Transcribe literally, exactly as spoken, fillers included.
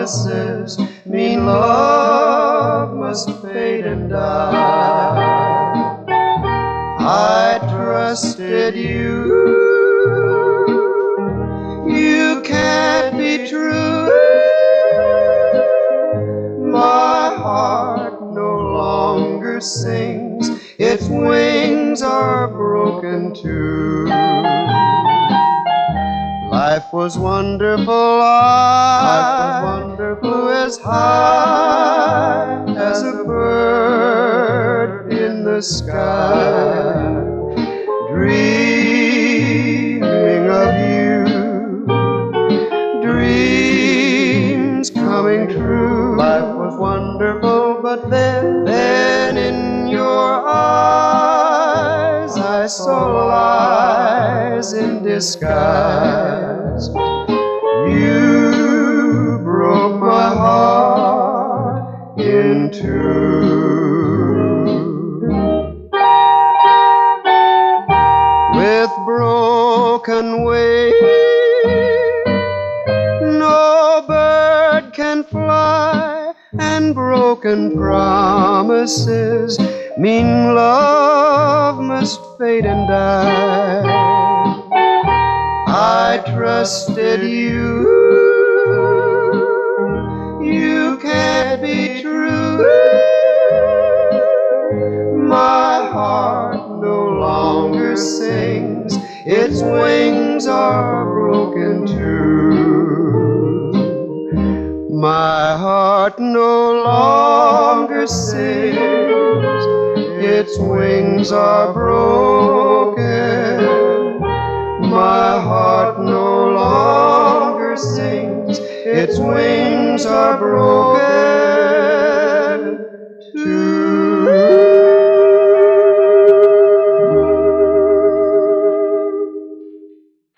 promises mean love must fade and die. I trusted you, you can't be true. My heart no longer sings, its wings are broken too. Life was wonderful, I flew as high as a bird in the sky, dreaming of you, dreams coming true. Life was wonderful, but then, then in your eyes I saw lies in disguise. You broke my heart in two. With broken wings no bird can fly, and broken promises mean love must fade and die. I trusted you, you can't be true. My heart no longer sings, its wings are broken too. My heart no longer sings, its wings are broken. My heart no longer sings, its wings are broken.